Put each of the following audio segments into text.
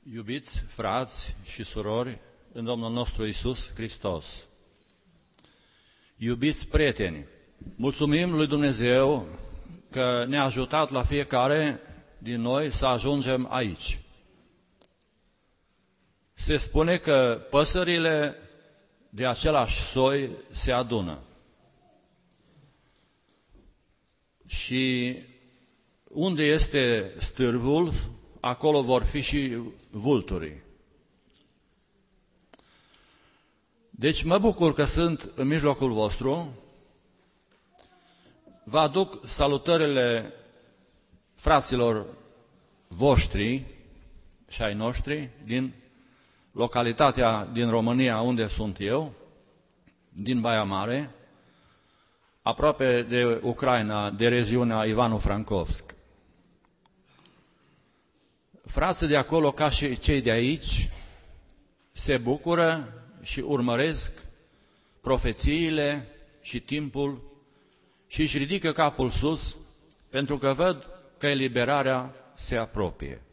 Iubiți frați și surori în Domnul nostru Iisus Hristos, iubiți prieteni, mulțumim lui Dumnezeu că ne-a ajutat la fiecare din noi să ajungem aici. Se spune că păsările de același soi se adună. Și unde este stârvul, acolo vor fi și vulturii. Deci mă bucur că sunt în mijlocul vostru. Vă aduc salutările fraților voștri și ai noștri din localitatea din România unde sunt eu, din Baia Mare, aproape de Ucraina, de regiunea Ivano-Frankovsk. Frații de acolo, ca și cei de aici, se bucură și urmăresc profețiile și timpul și își ridică capul sus pentru că văd că eliberarea se apropie.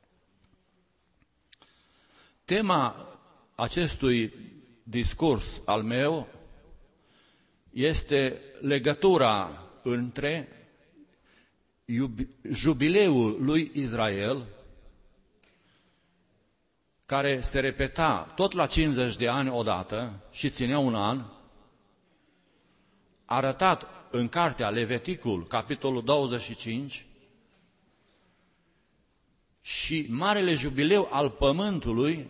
Tema acestui discurs al meu este legătura între jubileul lui Israel, care se repeta tot la 50 de ani odată și ținea un an, arătat în cartea Leviticul, capitolul 25, și marele jubileu al pământului,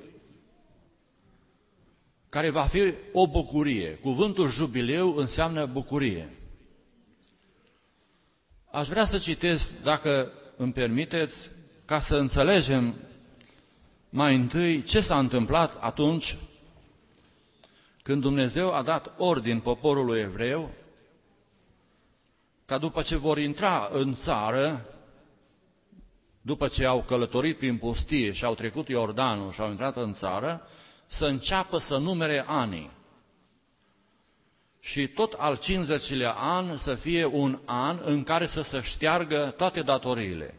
care va fi o bucurie. Cuvântul jubileu înseamnă bucurie. Aș vrea să citesc, dacă îmi permiteți, ca să înțelegem mai întâi ce s-a întâmplat atunci când Dumnezeu a dat ordin poporului evreu ca după ce vor intra în țară, după ce au călătorit prin pustie și au trecut Iordanul și au intrat în țară, să înceapă să numere anii. Și tot al 50-lea an să fie un an în care să se șteargă toate datoriile.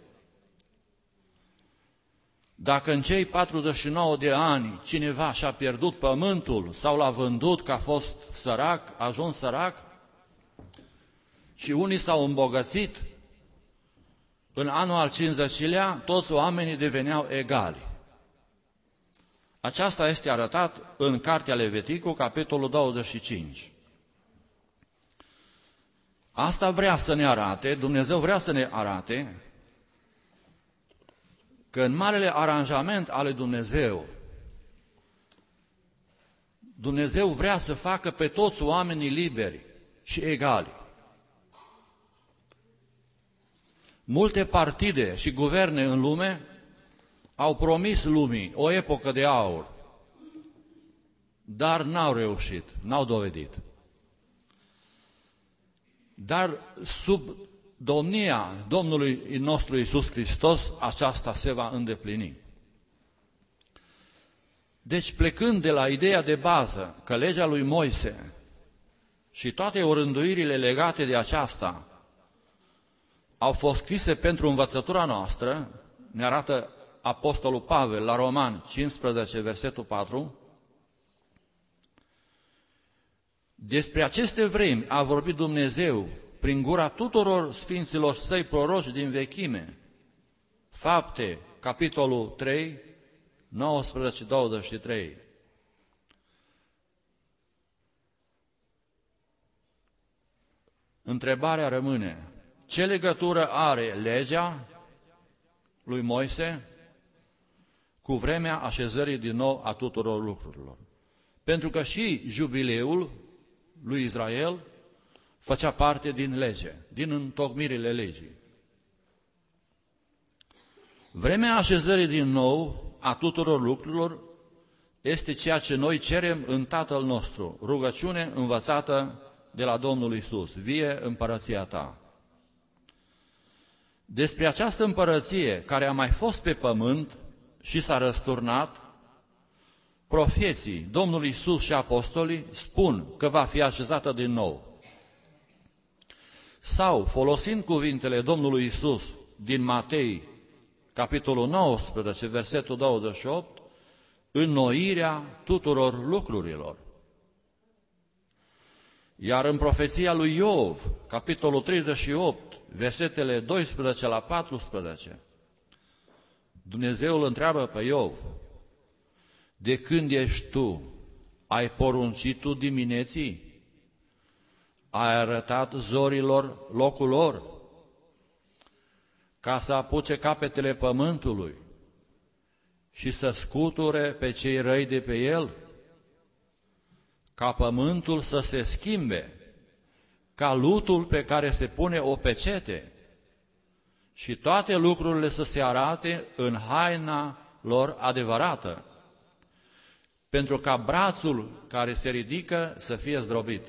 Dacă în cei 49 de ani cineva și-a pierdut pământul sau l-a vândut că a fost sărac, a ajuns sărac, și unii s-au îmbogățit, în anul al 50-lea toți oamenii deveneau egali. Aceasta este arătat în cartea Leviticul, capitolul 25. Asta vrea să ne arate, Dumnezeu vrea să ne arate că în marele aranjament al lui Dumnezeu, Dumnezeu vrea să facă pe toți oamenii liberi și egali. Multe partide și guverne în lume au promis lumii o epocă de aur, dar n-au reușit, n-au dovedit. Dar sub domnia Domnului nostru Iisus Hristos, aceasta se va îndeplini. Deci, plecând de la ideea de bază că legea lui Moise și toate orânduirile legate de aceasta au fost scrise pentru învățătura noastră, ne arată Apostolul Pavel la Roman 15, versetul 4, despre aceste vremi a vorbit Dumnezeu prin gura tuturor sfinților săi proroci din vechime. Fapte, capitolul 3, 19-23. Întrebarea rămâne, ce legătură are legea lui Moise cu vremea așezării din nou a tuturor lucrurilor? Pentru că și jubileul lui Israel făcea parte din lege, din întocmirile legii. Vremea așezării din nou a tuturor lucrurilor este ceea ce noi cerem în Tatăl nostru, rugăciune învățată de la Domnul Iisus, vie împărăția ta. Despre această împărăție care a mai fost pe pământ și s-a răsturnat, profeții Domnului Iisus și apostolii spun că va fi așezată din nou. Sau, folosind cuvintele Domnului Iisus din Matei, capitolul 19, versetul 28, înnoirea tuturor lucrurilor. Iar în profeția lui Iov, capitolul 38, versetele 12 la 14, Dumnezeu îl întreabă pe Iov: de când ești tu? Ai poruncit tu dimineții? Ai arătat zorilor locul lor, ca să apuce capetele pământului și să scuture pe cei răi de pe el? Ca pământul să se schimbe, ca lutul pe care se pune o pecete, și toate lucrurile să se arate în haina lor adevărată, pentru ca brațul care se ridică să fie zdrobit.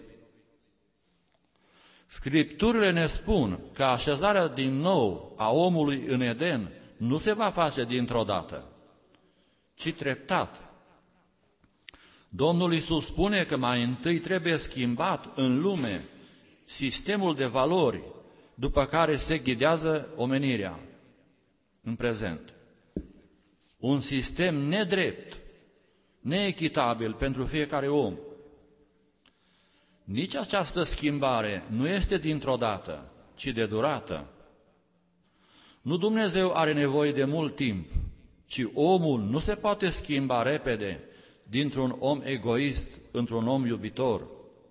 Scripturile ne spun că așezarea din nou a omului în Eden nu se va face dintr-o dată, ci treptat. Domnul Iisus spune că mai întâi trebuie schimbat în lume sistemul de valori după care se ghidează omenirea în prezent. Un sistem nedrept, neechitabil pentru fiecare om. Nici această schimbare nu este dintr-o dată, ci de durată. Nu Dumnezeu are nevoie de mult timp, ci omul nu se poate schimba repede dintr-un om egoist într-un om iubitor.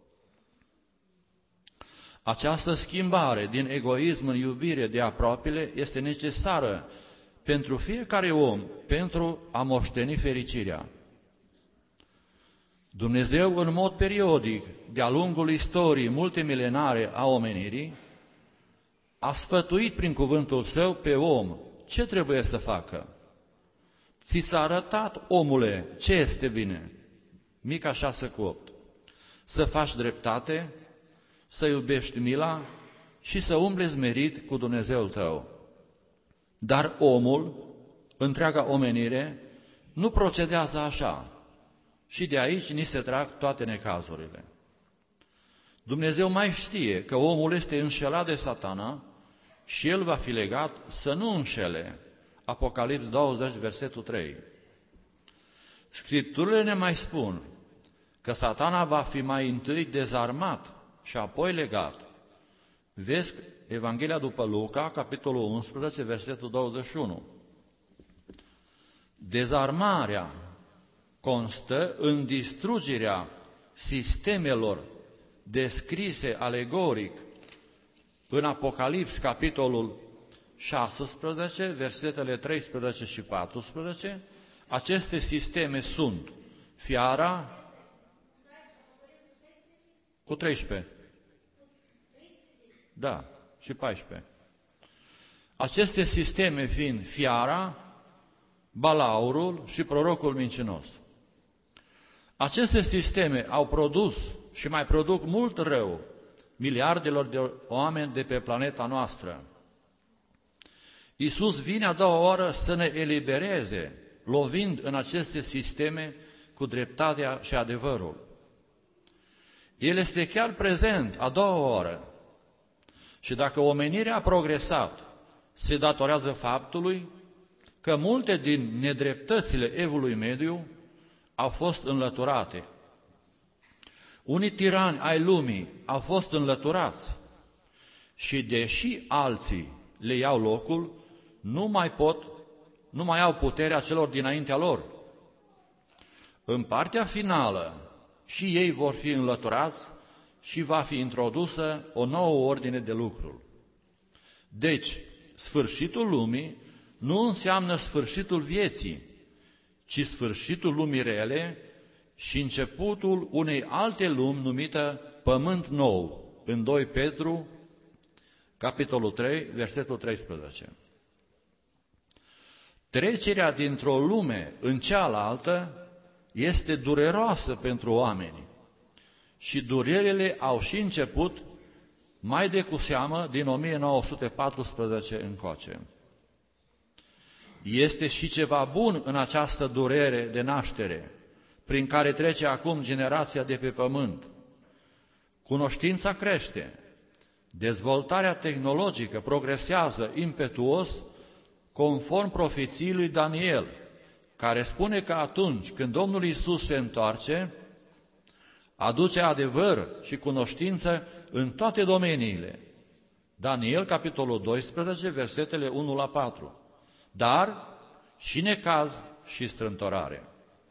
Această schimbare din egoism în iubire de aproapele este necesară pentru fiecare om, pentru a moșteni fericirea. Dumnezeu, în mod periodic, de-a lungul istoriei multimilenare a omenirii, a sfătuit prin cuvântul Său pe om ce trebuie să facă. Ți s-a arătat, omule, ce este bine? Mica 6:8. Să faci dreptate, să iubești mila și să umbli smerit cu Dumnezeul tău. Dar omul, întreaga omenire, nu procedează așa. Și de aici ni se trag toate necazurile. Dumnezeu mai știe că omul este înșelat de Satana și el va fi legat să nu înșele. Apocalips 20, versetul 3. Scripturile ne mai spun că Satana va fi mai întâi dezarmat și apoi legat. Vezi Evanghelia după Luca, capitolul 11, versetul 21. Dezarmarea constă în distrugerea sistemelor descrise alegoric în Apocalips, capitolul 16, versetele 13 și 14. Aceste sisteme sunt fiara cu 13. Da, și 14. Aceste sisteme fiind fiara, balaurul și prorocul mincinos. Aceste sisteme au produs și mai produc mult rău miliardelor de oameni de pe planeta noastră. Iisus vine a doua oară să ne elibereze, lovind în aceste sisteme cu dreptatea și adevărul. El este chiar prezent a doua oară. Și dacă omenirea a progresat, se datorează faptului că multe din nedreptățile evului mediu au fost înlăturate. Unii tirani ai lumii au fost înlăturați și deși alții le iau locul, nu mai au puterea celor dinaintea lor. În partea finală și ei vor fi înlăturați și va fi introdusă o nouă ordine de lucruri. Deci, sfârșitul lumii nu înseamnă sfârșitul vieții, ci sfârșitul lumii rele și începutul unei alte lumi numită Pământ Nou, în 2 Petru, capitolul 3, versetul 13. Trecerea dintr-o lume în cealaltă este dureroasă pentru oameni și durerile au și început mai de cu seamă din 1914 încoace. Este și ceva bun în această durere de naștere, prin care trece acum generația de pe pământ. Cunoștința crește, dezvoltarea tehnologică progresează impetuos, conform profeției lui Daniel, care spune că atunci când Domnul Iisus se întoarce, aduce adevăr și cunoștință în toate domeniile. Daniel, capitolul 12, versetele 1 la 4. Dar și necaz și strâmtorare.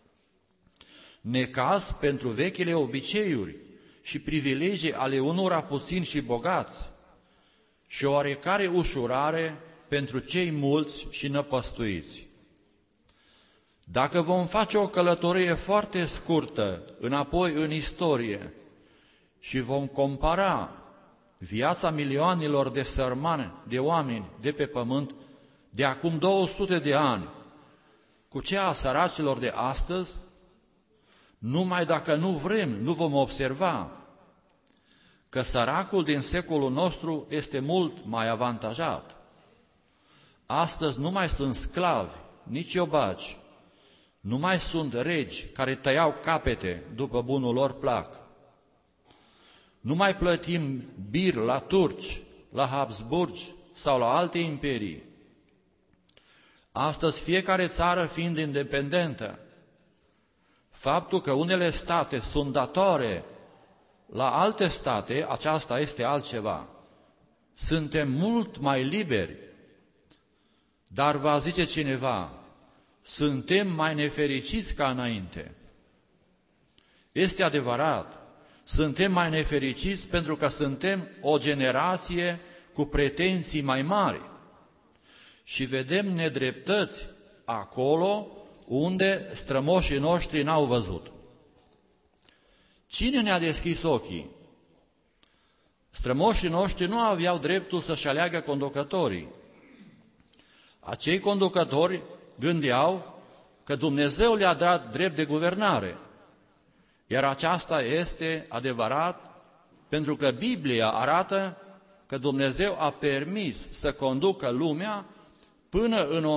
Necaz pentru vechile obiceiuri și privilegii ale unora puțini și bogați și oarecare ușurare pentru cei mulți și năpăstuiți. Dacă vom face o călătorie foarte scurtă înapoi în istorie și vom compara viața milioanelor de sărmani, de oameni de pe pământ de acum 200 de ani cu cea a săracilor de astăzi, numai dacă nu vrem, nu vom observa că săracul din secolul nostru este mult mai avantajat. Astăzi nu mai sunt sclavi, nici iobaci, nu mai sunt regi care tăiau capete după bunul lor plac. Nu mai plătim bir la turci, la Habsburgi sau la alte imperii. Astăzi, fiecare țară fiind independentă, faptul că unele state sunt datore la alte state, aceasta este altceva. Suntem mult mai liberi, dar va zice cineva, suntem mai nefericiți ca înainte. Este adevărat, suntem mai nefericiți pentru că suntem o generație cu pretenții mai mari și vedem nedreptăți acolo unde strămoșii noștri n-au văzut. Cine ne-a deschis ochii? Strămoșii noștri nu aveau dreptul să-și aleagă conducătorii. Acei conducători gândeau că Dumnezeu le-a dat drept de guvernare. Iar aceasta este adevărat pentru că Biblia arată că Dumnezeu a permis să conducă lumea până în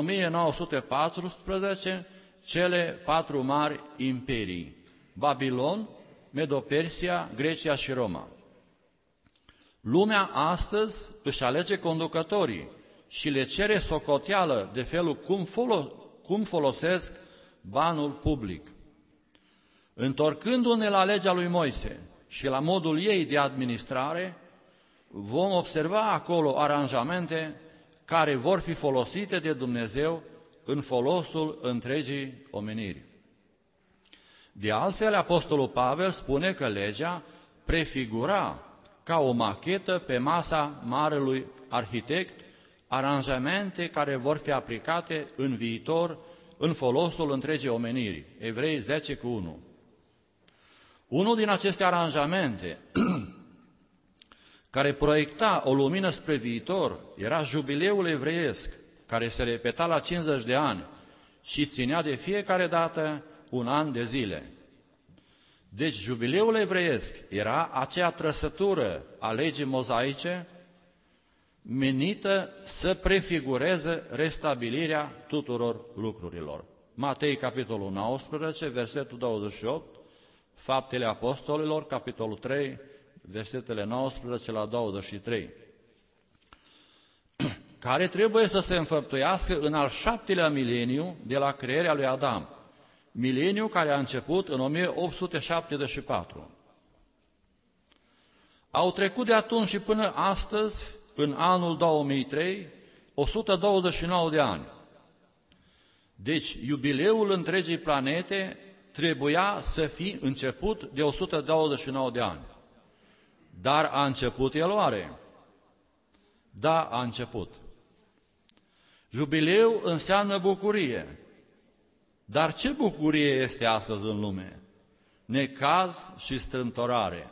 1914 cele 4 mari imperii: Babilon, Medo-Persia, Grecia și Roma. Lumea astăzi își alege conducătorii și le cere socoteală de felul cum folosesc banul public. Întorcându-ne la legea lui Moise și la modul ei de administrare, vom observa acolo aranjamente care vor fi folosite de Dumnezeu în folosul întregii omeniri. De altfel, Apostolul Pavel spune că legea prefigura ca o machetă pe masa marelui arhitect aranjamente care vor fi aplicate în viitor în folosul întregii omeniri. Evrei 10:1. Unul din aceste aranjamente care proiecta o lumină spre viitor era jubileul evreiesc, care se repeta la 50 de ani și ținea de fiecare dată un an de zile. Deci jubileul evreiesc era acea trăsătură a legii mozaice menită să prefigureze restabilirea tuturor lucrurilor. Matei, capitolul 19, versetul 28, Faptele Apostolilor, capitolul 3, versetele 19 la 23, care trebuie să se înfăptuiască în al 7-lea mileniu de la crearea lui Adam, mileniu care a început în 1874. Au trecut de atunci și până astăzi, în anul 2003, 129 de ani. Deci, iubileul întregii planete trebuia să fie început de 129 de ani. Dar a început el oare? Da, a început. Jubileu înseamnă bucurie. Dar ce bucurie este astăzi în lume? Necaz și strâmtorare.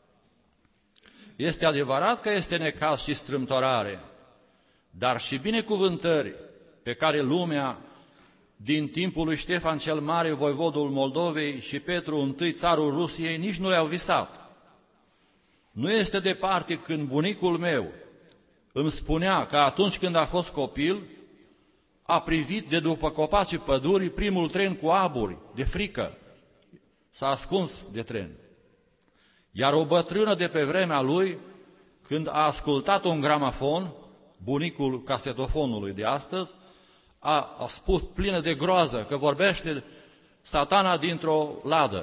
Este adevărat că este necaz și strâmtorare, dar și binecuvântări pe care lumea, din timpul lui Ștefan cel Mare, voivodul Moldovei, și Petru I, țarul Rusiei, nici nu le-au visat. Nu este departe când bunicul meu îmi spunea că atunci când a fost copil, a privit de după copacii pădurii primul tren cu aburi, de frică. S-a ascuns de tren. Iar o bătrână de pe vremea lui, când a ascultat un gramafon, bunicul casetofonului de astăzi, a spus plină de groază că vorbește Satana dintr-o ladă.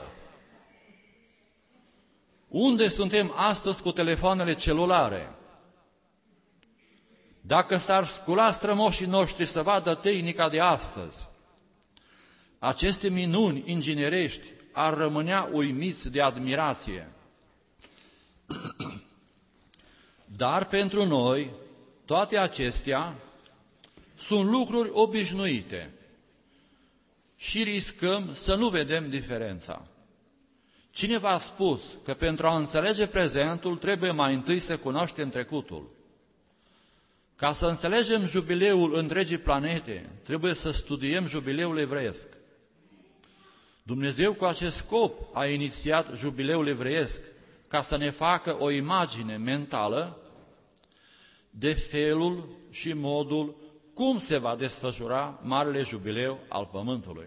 Unde suntem astăzi cu telefoanele celulare? Dacă s-ar scula strămoșii noștri să vadă tehnica de astăzi, aceste minuni inginerești ar rămânea uimiți de admirație. Dar pentru noi, toate acestea sunt lucruri obișnuite și riscăm să nu vedem diferența. Cineva a spus că pentru a înțelege prezentul trebuie mai întâi să cunoaștem trecutul. Ca să înțelegem jubileul întregii planete, trebuie să studiem jubileul evreiesc. Dumnezeu cu acest scop a inițiat jubileul evreiesc, ca să ne facă o imagine mentală de felul și modul cum se va desfășura Marele Jubileu al Pământului.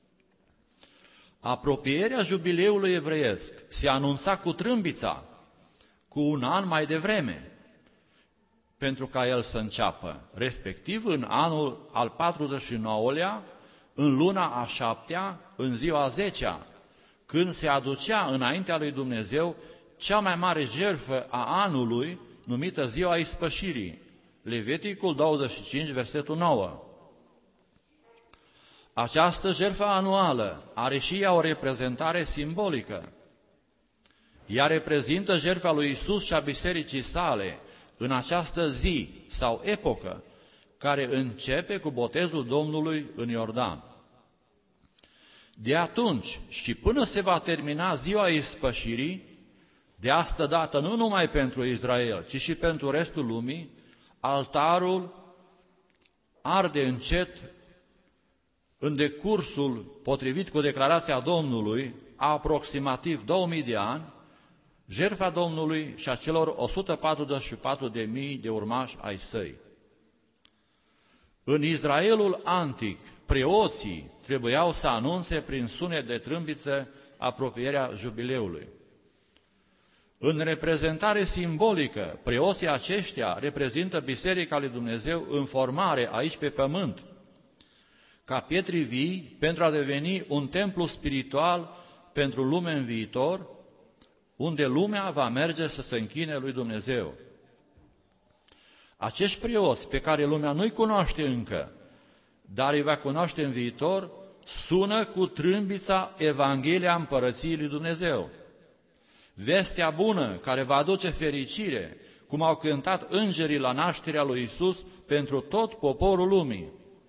Apropierea jubileului evreiesc se anunța cu trâmbița, cu un an mai devreme, pentru ca el să înceapă, respectiv în anul al 49-lea, în luna a 7-a, în ziua 10-a, când se aducea înaintea lui Dumnezeu cea mai mare jertfă a anului, numită Ziua Ispășirii, Leviticul 25, versetul 9. Această jertfă anuală are și ea o reprezentare simbolică. Ea reprezintă jertfa lui Iisus și a bisericii sale în această zi sau epocă, care începe cu botezul Domnului în Iordan. De atunci și până se va termina ziua ispășirii, de astă dată nu numai pentru Israel, ci și pentru restul lumii, altarul arde încet în decursul potrivit cu declarația Domnului, a aproximativ 2000 de ani, jertfa Domnului și a celor 144.000 de urmași ai săi. În Israelul antic, preoții trebuiau să anunțe prin sunet de trâmbiță apropierea jubileului. În reprezentare simbolică, preoții aceștia reprezintă Biserica lui Dumnezeu în formare aici pe pământ, ca pietri vii pentru a deveni un templu spiritual pentru lume în viitor, unde lumea va merge să se închine lui Dumnezeu. Acești preoți pe care lumea nu-i cunoaște încă, dar îi va cunoaște în viitor, sună cu trâmbița Evanghelia Împărăției lui Dumnezeu. Vestea bună care va aduce fericire, cum au cântat îngerii la nașterea lui Iisus pentru tot poporul lumii.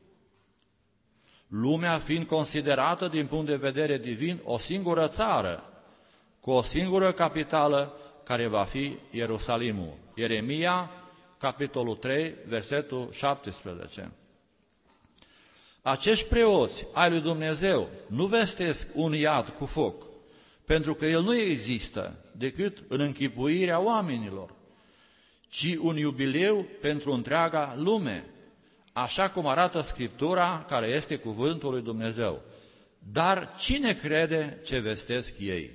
Lumea fiind considerată din punct de vedere divin o singură țară, cu o singură capitală care va fi Ierusalimul. Ieremia, capitolul 3, versetul 17. Acești preoți ai lui Dumnezeu nu vestesc un iad cu foc, pentru că el nu există decât în închipuirea oamenilor, ci un iubileu pentru întreaga lume, așa cum arată Scriptura, care este cuvântul lui Dumnezeu. Dar cine crede ce vestesc ei?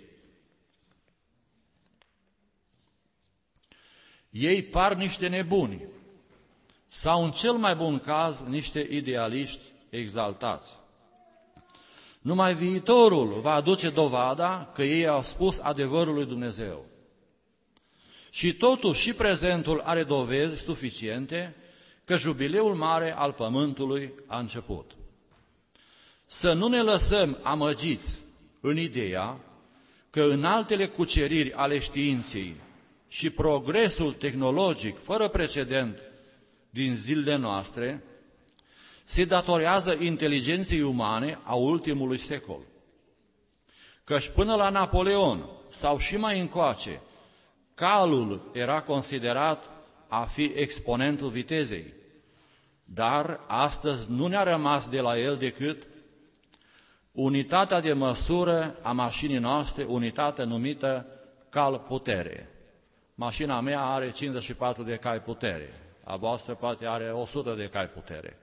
Ei par niște nebuni sau, în cel mai bun caz, niște idealiști exaltați. Numai viitorul va aduce dovada că ei au spus adevărul lui Dumnezeu. Și totuși și prezentul are dovezi suficiente că jubileul mare al pământului a început. Să nu ne lăsăm amăgiți în ideea că în altele cuceriri ale științei și progresul tehnologic fără precedent din zilele noastre se datorează inteligenței umane a ultimului secol. Căci până la Napoleon sau și mai încoace, calul era considerat a fi exponentul vitezei, dar astăzi nu ne-a rămas de la el decât unitatea de măsură a mașinii noastre, unitatea numită cal putere. Mașina mea are 54 de cai putere, a voastră poate are 100 de cai putere.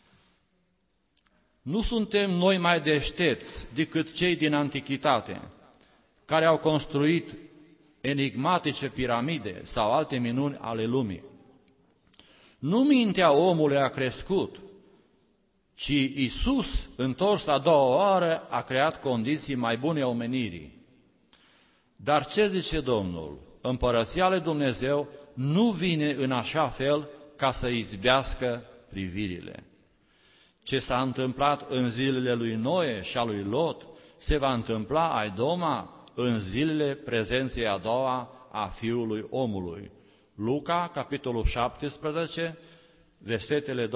Nu suntem noi mai deștepți decât cei din antichitate, care au construit enigmatice piramide sau alte minuni ale lumii. Nu mintea omului a crescut, ci Iisus, întors a doua oară, a creat condiții mai bune omenirii. Dar ce zice Domnul? Împărăția lui Dumnezeu nu vine în așa fel ca să izbească privirile. Ce s-a întâmplat în zilele lui Noe și a lui Lot, se va întâmpla ai doma în zilele prezenței a doua a Fiului Omului. Luca, capitolul 17, versetele 21-30.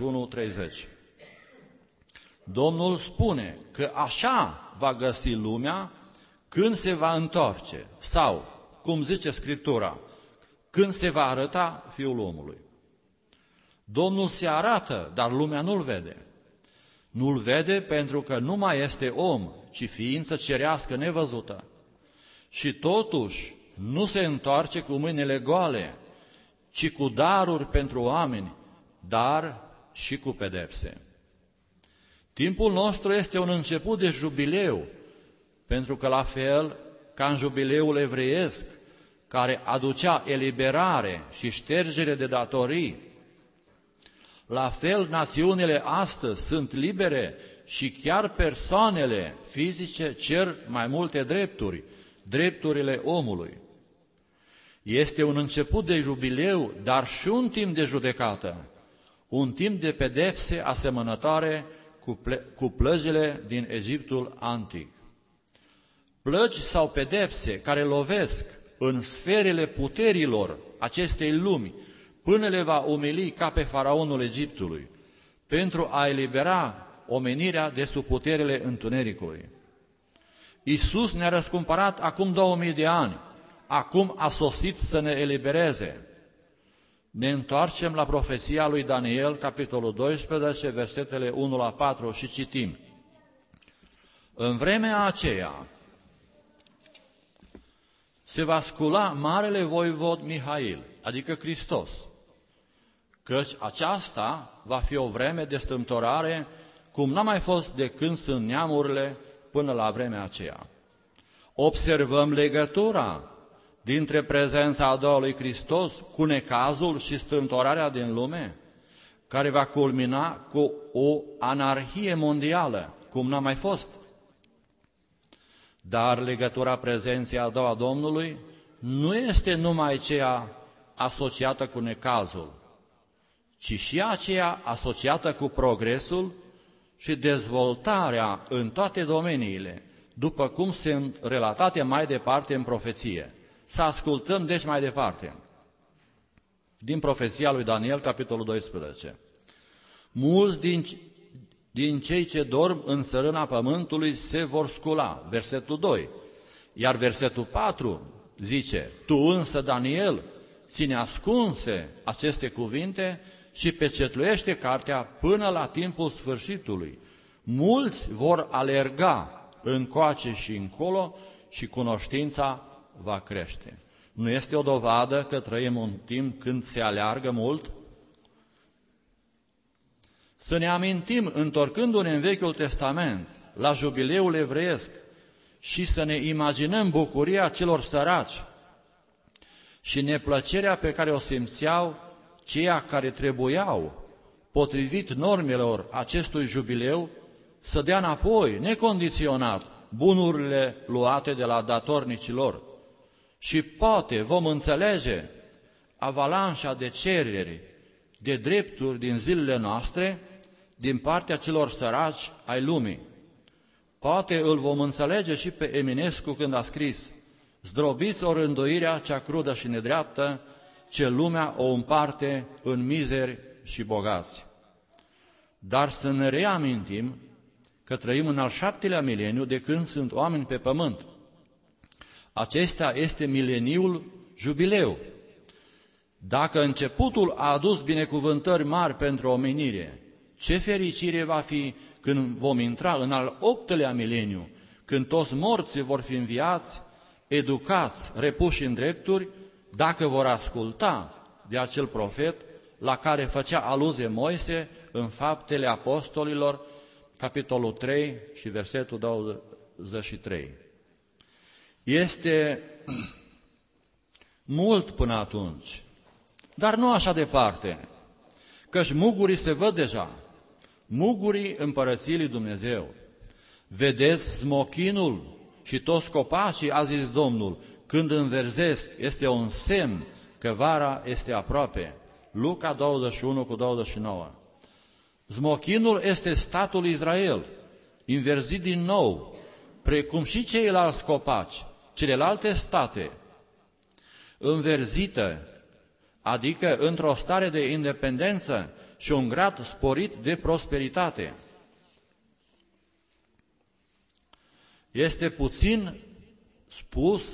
Domnul spune că așa va găsi lumea când se va întoarce, sau, cum zice Scriptura, când se va arăta Fiul omului. Domnul se arată, dar lumea nu-L vede. Nu-L vede pentru că nu mai este om, ci ființă cerească nevăzută. Și totuși nu se întoarce cu mâinile goale, ci cu daruri pentru oameni, dar și cu pedepse. Timpul nostru este un început de jubileu, pentru că la fel ca în jubileul evreiesc, care aducea eliberare și ștergere de datorii, la fel națiunile astăzi sunt libere și chiar persoanele fizice cer mai multe drepturi, drepturile omului. Este un început de jubileu, dar și un timp de judecată, un timp de pedepse asemănătoare cu plăgile din Egiptul antic. Plăgi sau pedepse care lovesc în sferele puterilor acestei lumi, până le va umili ca pe faraonul Egiptului, pentru a elibera omenirea de sub puterile întunericului. Iisus ne-a răscumpărat acum 2000 de ani, acum a sosit să ne elibereze. Ne întoarcem la profeția lui Daniel, capitolul 12, versetele 1-4 și citim. În vremea aceea se va scula marele voivod Mihail, adică Hristos, căci aceasta va fi o vreme de strâmtorare cum n-a mai fost de când sunt neamurile până la vremea aceea. Observăm legătura dintre prezența a doua lui Hristos cu necazul și strâmtorarea din lume, care va culmina cu o anarhie mondială, cum n-a mai fost. Dar legătura prezenței a doua Domnului nu este numai aceea asociată cu necazul, ci și aceea asociată cu progresul și dezvoltarea în toate domeniile, după cum sunt relatate mai departe în profeție. Să ascultăm deci mai departe din profeția lui Daniel, capitolul 12. Mulți din cei ce dorm în țărâna pământului se vor scula, versetul 2. Iar versetul 4 zice, tu însă, Daniel, ține ascunse aceste cuvinte și pecetluiește cartea până la timpul sfârșitului. Mulți vor alerga încoace și încolo și cunoștința va crește. Nu este o dovadă că trăim un timp când se aleargă mult? Să ne amintim, întorcându-ne în Vechiul Testament, la jubileul evreiesc, și să ne imaginăm bucuria celor săraci și neplăcerea pe care o simțeau ceia care trebuiau, potrivit normelor acestui jubileu, să dea înapoi, necondiționat, bunurile luate de la datornicii lor. Și poate vom înțelege avalanșa de cereri, de drepturi din zilele noastre, din partea celor săraci ai lumii. Poate îl vom înțelege și pe Eminescu când a scris: zdrobiți o rânduirea cea crudă și nedreaptă, ce lumea o împarte în mizeri și bogați. Dar să ne reamintim că trăim în al 7-lea mileniu de când sunt oameni pe pământ. Acesta este mileniul jubileu. Dacă începutul a adus binecuvântări mari pentru omenire, ce fericire va fi când vom intra în al 8-lea mileniu, când toți morții vor fi înviați, educați, repuși în drepturi, dacă vor asculta de acel profet la care făcea aluzie Moise în Faptele Apostolilor, capitolul 3 și versetul 23. Este mult până atunci, dar nu așa departe, căci mugurii se văd deja, mugurii împărăției lui Dumnezeu. Vedeți smochinul și toți copacii, a zis Domnul, când înverzesc, este un semn că vara este aproape. Luca 21:29. Smochinul este statul Israel, înverzit din nou, precum și ceilalți copaci, celelalte state, înverzită, adică într-o stare de independență și un grad sporit de prosperitate. Este puțin spus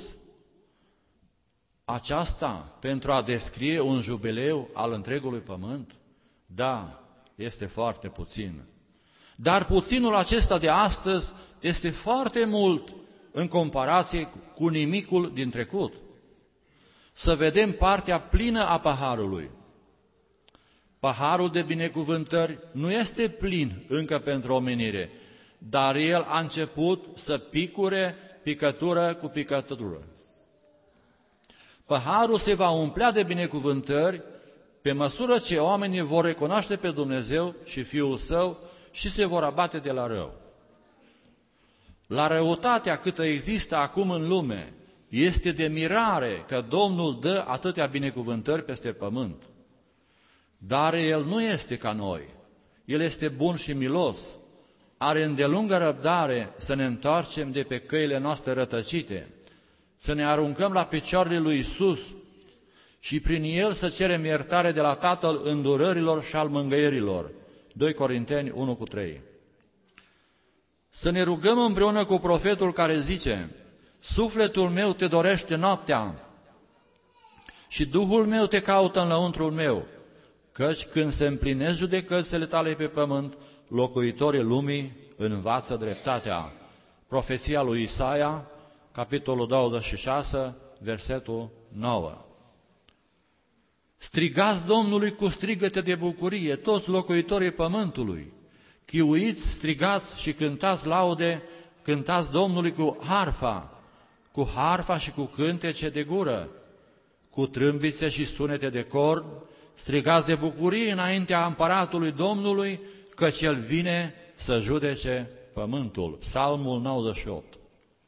aceasta pentru a descrie un jubileu al întregului pământ? Da, este foarte puțin. Dar puținul acesta de astăzi este foarte mult în comparație cu nimicul din trecut. Să vedem partea plină a paharului. Paharul de binecuvântări nu este plin încă pentru omenire, dar el a început să picure picătură cu picătură. Paharul se va umplea de binecuvântări pe măsură ce oamenii vor recunoaște pe Dumnezeu și Fiul Său și se vor abate de la rău. La răutatea câtă există acum în lume, este de mirare că Domnul dă atâtea binecuvântări peste pământ. Dar El nu este ca noi. El este bun și milos. Are îndelungă răbdare să ne întoarcem de pe căile noastre rătăcite, să ne aruncăm la picioarele lui Iisus și prin El să cerem iertare de la Tatăl îndurărilor și al mângâierilor. 2 Corinteni 1:3. Să ne rugăm împreună cu profetul care zice: sufletul meu te dorește noaptea și Duhul meu te caută în lăuntrul meu, căci când se împlinesc judecățile tale pe pământ, locuitorii lumii învață dreptatea. Profeția lui Isaia, capitolul 26, versetul 9. Strigați Domnului cu strigăte de bucurie, toți locuitorii pământului. Chiuiți, strigați și cântați laude, cântați Domnului cu harfa și cu cântece de gură, cu trâmbițe și sunete de corn, strigați de bucurie înaintea împăratului Domnului, căci El vine să judece pământul. Psalmul 98.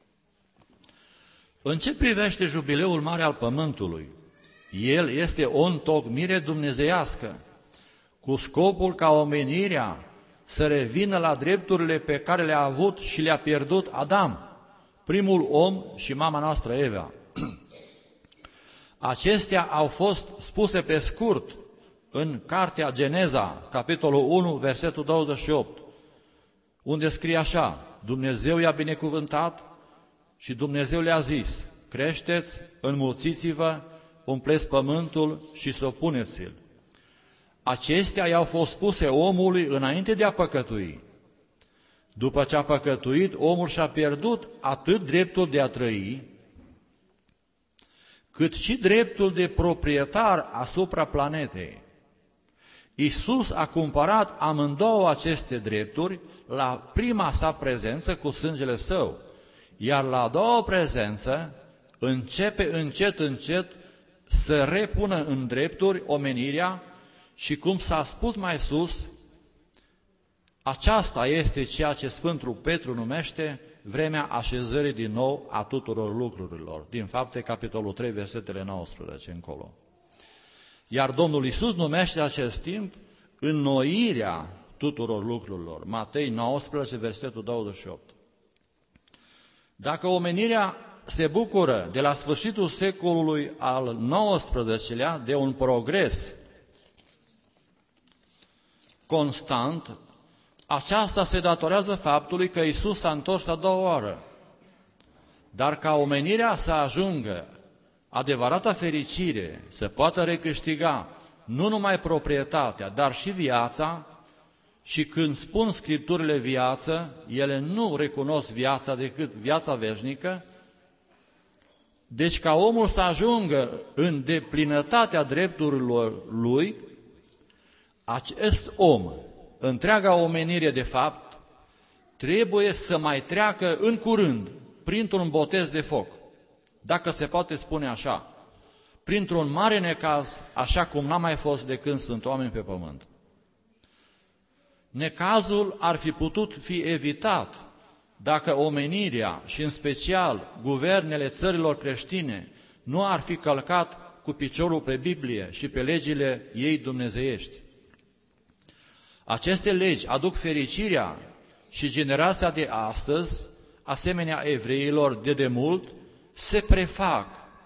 În ce privește jubileul mare al pământului? El este o întocmire dumnezeiască, cu scopul ca omenirea să revină la drepturile pe care le-a avut și le-a pierdut Adam, primul om și mama noastră Eva. Acestea au fost spuse pe scurt în cartea Geneza, capitolul 1, versetul 28, unde scrie așa: Dumnezeu i-a binecuvântat și Dumnezeu le-a zis: creșteți, înmulțiți-vă, umpleți pământul și supuneți-l. Acestea i-au fost spuse omului înainte de a păcătui. După ce a păcătuit, omul și-a pierdut atât dreptul de a trăi, cât și dreptul de proprietar asupra planetei. Iisus a cumpărat amândouă aceste drepturi la prima sa prezență cu sângele Său, iar la a doua prezență începe încet să repună în drepturi omenirea și, cum s-a spus mai sus, aceasta este ceea ce Sfântul Petru numește vremea așezării din nou a tuturor lucrurilor, din Fapte, capitolul 3, versetele 19 încolo. Iar Domnul Iisus numește acest timp înnoirea tuturor lucrurilor. Matei 19, versetul 28. Dacă omenirea se bucură de la sfârșitul secolului al XIX-lea de un progres constant, aceasta se datorează faptului că Iisus s-a întors a doua oară. Dar ca omenirea să ajungă adevărata fericire, să poată recâștiga nu numai proprietatea, dar și viața, și când spun Scripturile viață, ele nu recunosc viața decât viața veșnică. Deci ca omul să ajungă în deplinătatea drepturilor lui, acest om, întreaga omenire de fapt, trebuie să mai treacă în curând printr-un botez de foc, dacă se poate spune așa, printr-un mare necaz, așa cum n-a mai fost de când sunt oameni pe pământ. Necazul ar fi putut fi evitat dacă omenirea și în special guvernele țărilor creștine nu ar fi călcat cu piciorul pe Biblie și pe legile ei dumnezeiești. Aceste legi aduc fericirea și generația de astăzi, asemenea evreilor de demult, se prefac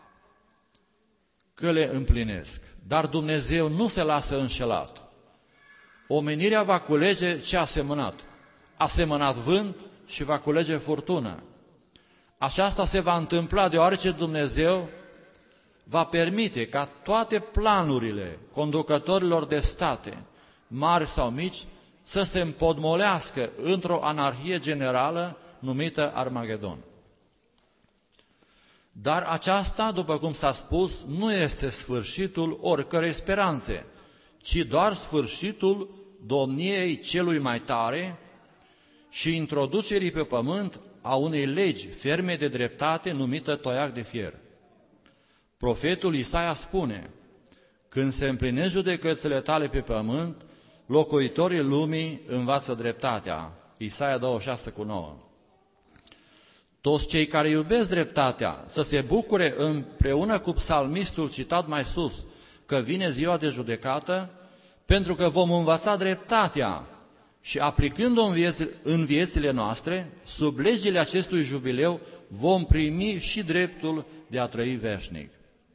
că le împlinesc. Dar Dumnezeu nu se lasă înșelat. Omenirea va culege ce a semănat. A semănat vânt și va culege furtună. Aceasta se va întâmpla deoarece Dumnezeu va permite ca toate planurile conducătorilor de state, mari sau mici, să se împodmolească într-o anarhie generală numită Armagedon. Dar aceasta, după cum s-a spus, nu este sfârșitul oricărei speranțe, ci doar sfârșitul domniei celui mai tare și introducerii pe pământ a unei legi ferme de dreptate numită toiac de fier. Profetul Isaia spune: când se împlinesc judecățile tale pe pământ, locuitorii lumii învață dreptatea. Isaia 26:9. Toți cei care iubesc dreptatea să se bucure împreună cu psalmistul citat mai sus, că vine ziua de judecată, pentru că vom învăța dreptatea și aplicând-o în viețile noastre, sub legile acestui jubileu, vom primi și dreptul de a trăi veșnic.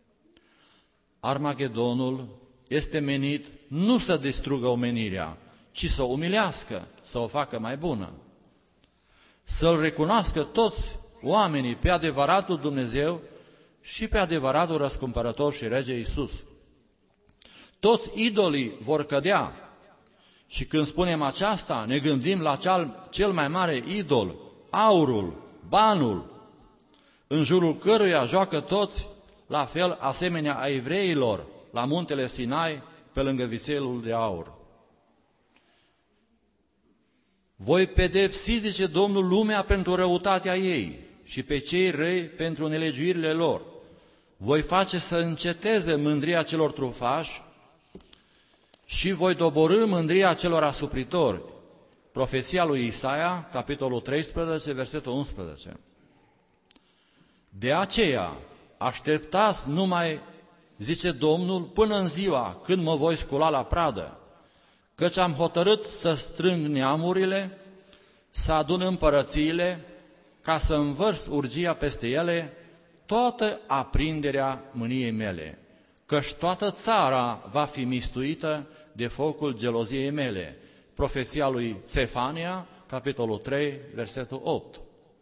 Armagedonul este menit nu să distrugă omenirea, ci să o umilească, să o facă mai bună. Să-L recunoască toți oamenii pe adevăratul Dumnezeu și pe adevăratul răscumpărător și rege Iisus. Toți idolii vor cădea și când spunem aceasta, ne gândim la cel mai mare idol, aurul, banul, în jurul căruia joacă toți, la fel asemenea a evreilor, la muntele Sinai, pe lângă vițelul de aur. Voi pedepsi, zice Domnul, lumea pentru răutatea ei și pe cei răi pentru nelegiuirile lor. Voi face să înceteze mândria celor trufași și voi doborî mândria celor asupritori. Profeția lui Isaia, capitolul 13, versetul 11. De aceea, așteptați numai, zice Domnul, până în ziua când mă voi scula la pradă, căci am hotărât să strâng neamurile, să adun împărățiile, ca să învărs urgia peste ele toată aprinderea mâniei mele, căci toată țara va fi mistuită de focul geloziei mele. Profeția lui Țefania, capitolul 3, versetul 8.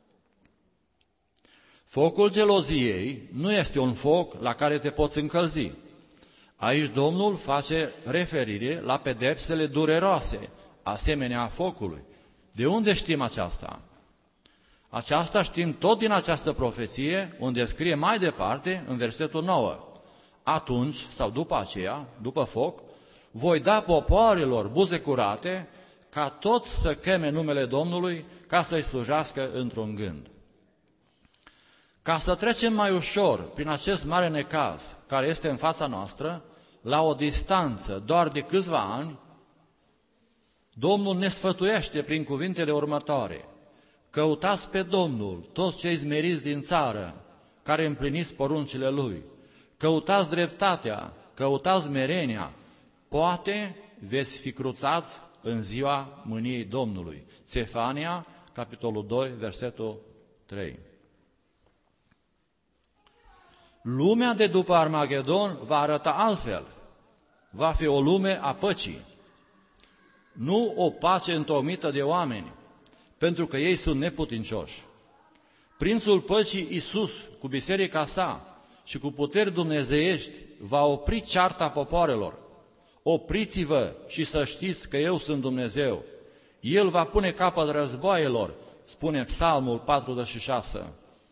Focul geloziei nu este un foc la care te poți încălzi. Aici Domnul face referire la pedepsele dureroase, asemenea focului. De unde știm aceasta? Aceasta știm tot din această profeție, unde scrie mai departe, în versetul 9. Atunci, sau după aceea, după foc, voi da popoarelor buze curate, ca toți să cheme numele Domnului, ca să-i slujească într-un gând. Ca să trecem mai ușor prin acest mare necaz care este în fața noastră, la o distanță doar de câțiva ani, Domnul ne sfătuiește prin cuvintele următoare: căutați pe Domnul, toți cei zmeriți din țară, care împliniți poruncile Lui, căutați dreptatea, căutați smerenia, poate veți fi cruțați în ziua mâniei Domnului. Țefania, capitolul 2, versetul 3. Lumea de după Armagedon va arăta altfel. Va fi o lume a păcii, nu o pace întocmită de oameni, pentru că ei sunt neputincioși. Prințul păcii, Iisus, cu biserica sa și cu puteri dumnezeiești, va opri cearta popoarelor. Opriți-vă și să știți că eu sunt Dumnezeu. El va pune capăt războaielor, spune Psalmul 46.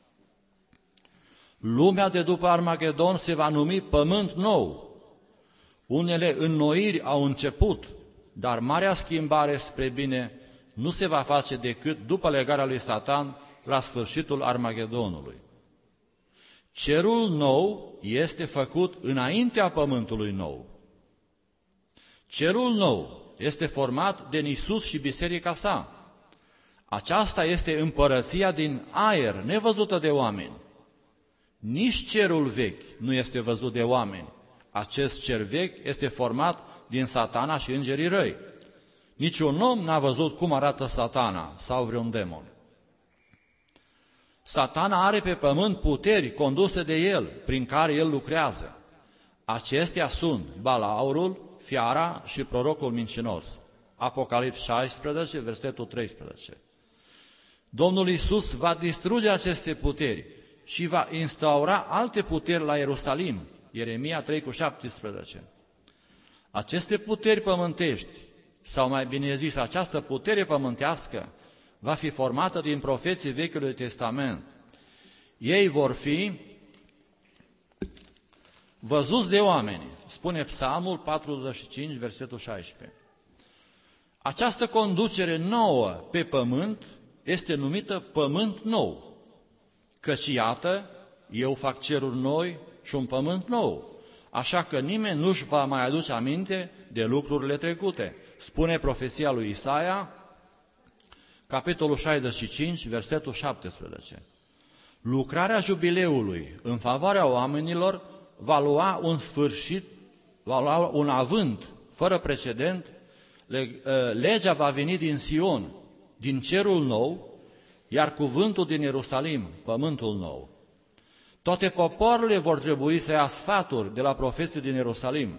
Lumea de după Armagedon se va numi pământ nou. Unele înnoiri au început, dar marea schimbare spre bine nu se va face decât după legarea lui Satan la sfârșitul Armagedonului. Cerul nou este făcut înaintea pământului nou. Cerul nou este format de Iisus și biserica sa. Aceasta este împărăția din aer, nevăzută de oameni. Nici cerul vechi nu este văzut de oameni. Acest cer vechi este format din Satana și îngerii răi. Niciun om n-a văzut cum arată Satana sau vreun demon. Satana are pe pământ puteri conduse de el, prin care el lucrează. Acestea sunt balaurul, fiara și prorocul mincinos. Apocalips 16, versetul 13. Domnul Iisus va distruge aceste puteri și va instaura alte puteri la Ierusalim. Ieremia 3,17. Aceste puteri pământești, sau mai bine zis, această putere pământească, va fi formată din profeții Vechiului Testament. Ei vor fi văzuți de oameni, spune Psalmul 45, versetul 16. Această conducere nouă pe pământ este numită pământ nou, căci iată, eu fac ceruri noi și un pământ nou, așa că nimeni nu-și va mai aduce aminte de lucrurile trecute. Spune profeția lui Isaia, capitolul 65, versetul 17. Lucrarea jubileului în favoarea oamenilor va lua un sfârșit, va lua un avânt fără precedent. Legea va veni din Sion, din cerul nou, iar cuvântul din Ierusalim, pământul nou. Toate popoarele vor trebui să ia sfaturi de la profeții din Ierusalim.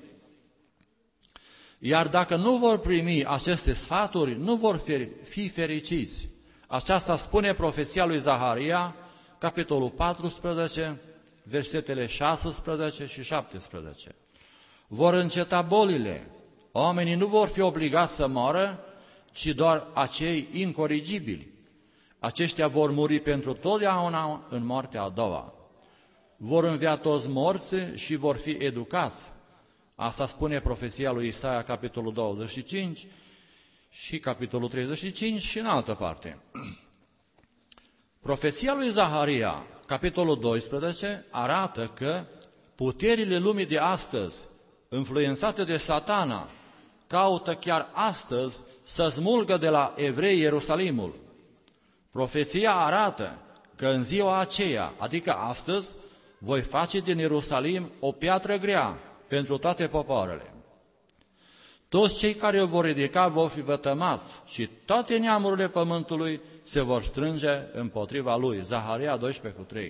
Iar dacă nu vor primi aceste sfaturi, nu vor fi fericiți. Aceasta spune profeția lui Zaharia, capitolul 14, versetele 16 și 17. Vor înceta bolile, oamenii nu vor fi obligați să moară, ci doar acei incorigibili. Aceștia vor muri pentru totdeauna în moartea a doua. Vor învia toți morți și vor fi educați. Asta spune profeția lui Isaia, capitolul 25 și capitolul 35 și în altă parte. Profeția lui Zaharia, capitolul 12, arată că puterile lumii de astăzi, influențate de Satana, caută chiar astăzi să smulgă de la evrei Ierusalimul. Profeția arată că în ziua aceea, adică astăzi, voi face din Ierusalim o piatră grea pentru toate popoarele. Toți cei care o vor ridica vor fi vătămați și toate neamurile pământului se vor strânge împotriva lui. Zaharia 12:3.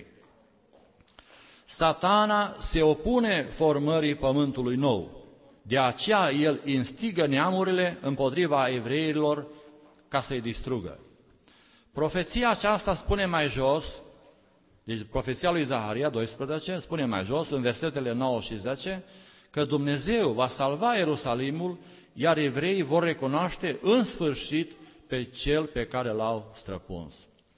Satana se opune formării pământului nou. De aceea el instigă neamurile împotriva evreilor ca să-i distrugă. Profeția aceasta spune mai jos, deci profeția lui Zaharia 12 spune mai jos, în versetele 9 și 10, că Dumnezeu va salva Ierusalimul, iar evreii vor recunoaște în sfârșit pe cel pe care l-au străpuns.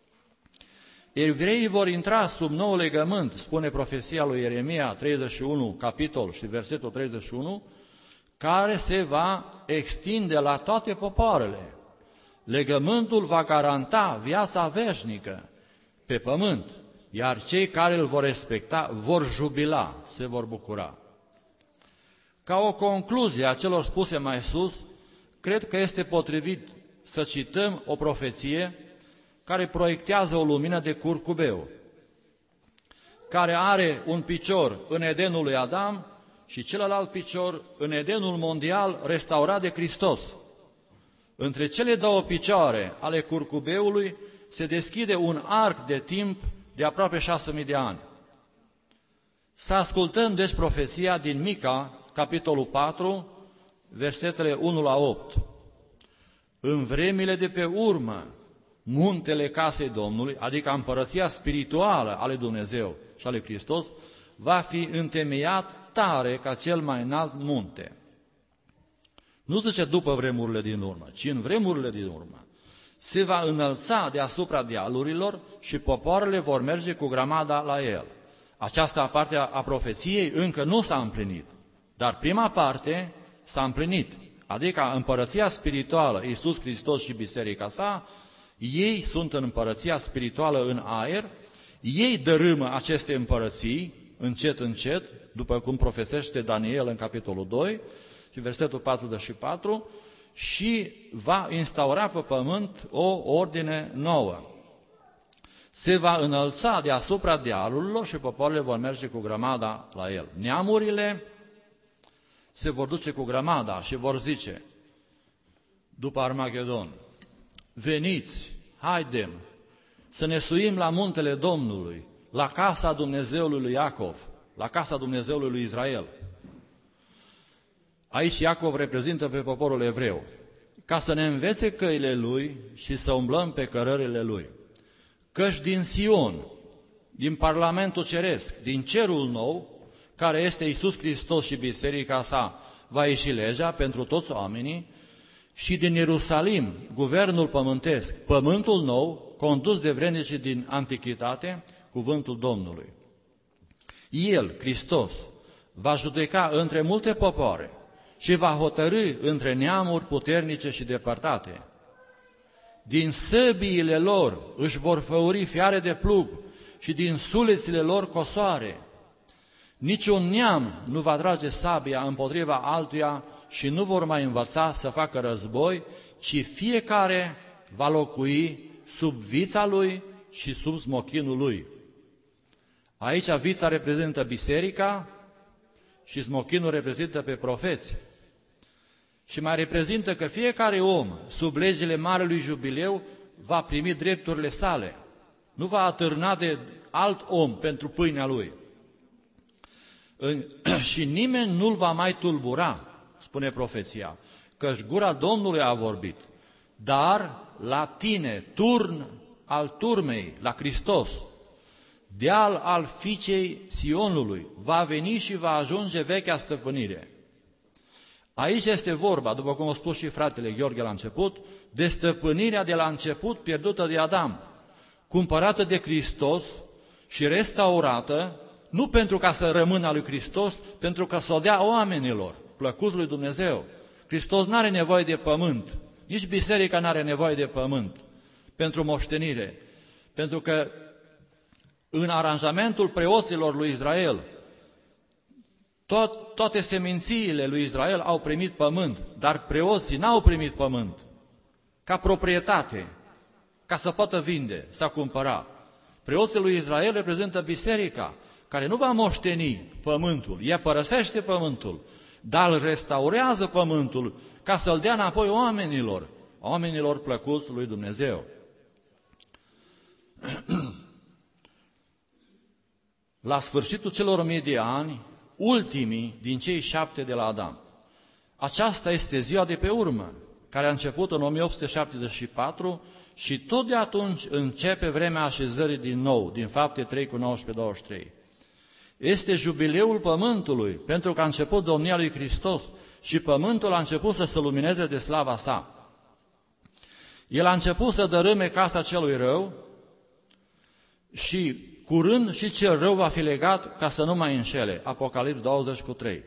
Evreii vor intra sub nou legământ, spune profeția lui Ieremia 31, capitol și versetul 31, care se va extinde la toate popoarele. Legământul va garanta viața veșnică pe pământ, iar cei care îl vor respecta vor jubila, se vor bucura. Ca o concluzie a celor spuse mai sus, cred că este potrivit să cităm o profeție care proiectează o lumină de curcubeu, care are un picior în Edenul lui Adam și celălalt picior în Edenul mondial restaurat de Hristos. Între cele două picioare ale curcubeului se deschide un arc de timp de aproape 6.000 de ani. Să ascultăm deci profeția din Mica, capitolul 4, versetele 1 la 8. În vremile de pe urmă, muntele casei Domnului, adică împărăția spirituală a lui Dumnezeu și a lui Hristos, va fi întemeiat tare ca cel mai înalt munte. Nu zice după vremurile din urmă, ci în vremurile din urmă. Se va înălța deasupra dealurilor și popoarele vor merge cu grămada la el. Această parte a profeției încă nu s-a împlinit, dar prima parte s-a împlinit, adică împărăția spirituală, Iisus Hristos și biserica sa, ei sunt în împărăția spirituală în aer, ei dărâmă aceste împărății încet, încet, după cum profesește Daniel în capitolul 2 și versetul 44, și va instaura pe pământ o ordine nouă. Se va înălța deasupra dealurilor și popoarele vor merge cu grămada la el. Neamurile se vor duce cu grămada și vor zice, după Armagedon, veniți, haidem, să ne suim la muntele Domnului, la casa Dumnezeului lui Iacov, la casa Dumnezeului lui Israel. Aici Iacov reprezintă pe poporul evreu, ca să ne învețe căile lui și să umblăm pe cărările lui. Căci din Sion, din Parlamentul Ceresc, din cerul nou, care este Iisus Hristos și biserica sa, va ieși legea pentru toți oamenii, și din Ierusalim, guvernul pământesc, pământul nou, condus de vrednicii din antichitate, cuvântul Domnului. El, Hristos, va judeca între multe popoare și va hotărî între neamuri puternice și depărtate. Din săbiile lor își vor făuri fiare de plug și din sulețile lor cosoare. Niciun neam nu va trage sabia împotriva altuia și nu vor mai învăța să facă război, ci fiecare va locui sub vița lui și sub smochinul lui. Aici vița reprezintă biserica și smochinul reprezintă pe profeți. Și mai reprezintă că fiecare om, sub legile Marelui Jubileu, va primi drepturile sale. Nu va atârna de alt om pentru pâinea lui. Și nimeni nu-l va mai tulbura, spune profeția, căci gura Domnului a vorbit. Dar la tine, turn al turmei, la Hristos, deal al fiicei Sionului, va veni și va ajunge vechea stăpânire. Aici este vorba, după cum a spus și fratele Gheorghe la început, de stăpânirea de la început pierdută de Adam, cumpărată de Hristos și restaurată, nu pentru ca să rămână a lui Hristos, pentru ca să o dea oamenilor, plăcuți lui Dumnezeu. Hristos nu are nevoie de pământ, nici biserica nu are nevoie de pământ pentru moștenire, pentru că în aranjamentul preoților lui Israel, toate semințiile lui Israel au primit pământ, dar preoții n-au primit pământ ca proprietate, ca să poată vinde, să cumpăra. Preoții lui Israel reprezintă biserica, care nu va moșteni pământul, ea părăsește pământul, dar îl restaurează pământul ca să-l dea înapoi oamenilor plăcuți lui Dumnezeu. La sfârșitul celor 1000 de ani, ultimii din cei 7 de la Adam. Aceasta este ziua de pe urmă, care a început în 1874 și tot de atunci începe vremea așezării din nou, din Fapte 3:19-23. Este jubileul pământului, pentru că a început domnia lui Hristos și pământul a început să se lumineze de slava sa. El a început să dărâme casa celui rău și curând și cel rău va fi legat ca să nu mai înșele. Apocalips 20:3.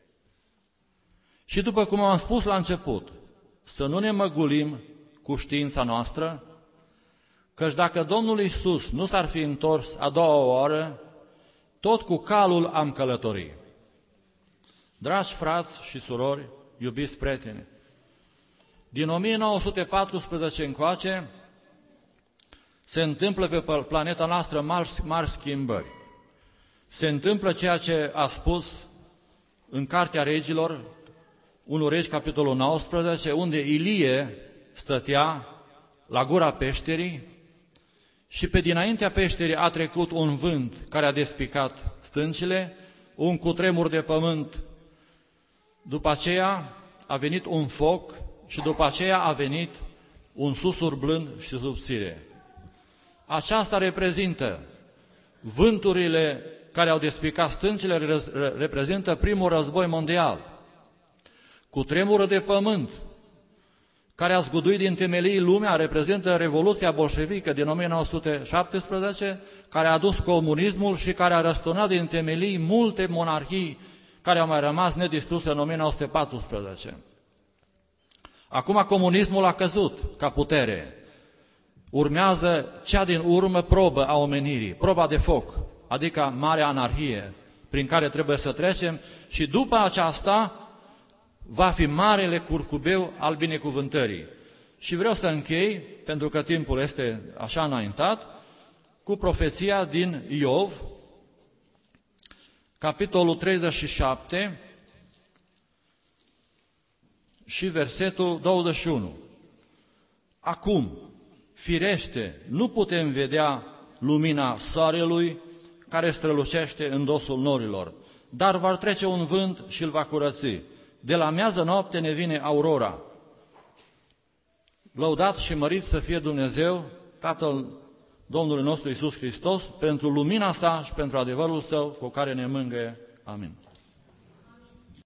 Și după cum am spus la început, să nu ne măgulim cu știința noastră, căci dacă Domnul Iisus nu s-ar fi întors a doua oară, tot cu calul am călătorit. Dragi frați și surori, iubiți prieteni, din 1914 încoace se întâmplă pe planeta noastră mari schimbări. Se întâmplă ceea ce a spus în Cartea Regilor, 1 Regi, capitolul 19, unde Ilie stătea la gura peșterii și pe dinaintea peșterii a trecut un vânt care a despicat stâncile, un cutremur de pământ, după aceea a venit un foc și după aceea a venit un susur blând și subțire. Aceasta reprezintă vânturile care au despicat stâncile, reprezintă primul război mondial. Cutremurul de pământ care a zguduit din temelii lumea reprezintă Revoluția bolșevică din 1917, care a adus comunismul și care a răsturnat din temelii multe monarhii care au mai rămas nedistruse în 1914. Acum comunismul a căzut ca putere. Urmează cea din urmă probă a omenirii, proba de foc, adică marea anarhie prin care trebuie să trecem și după aceasta va fi marele curcubeu al binecuvântării. Și vreau să închei, pentru că timpul este așa înaintat, cu profeția din Iov, capitolul 37 și versetul 21. Acum, firește, nu putem vedea lumina soarelui care strălucește în dosul norilor, dar va trece un vânt și îl va curăți. De la miază noapte ne vine aurora. Lăudat și mărit să fie Dumnezeu, Tatăl Domnului nostru Iisus Hristos, pentru lumina sa și pentru adevărul său cu care ne mângâie. Amin.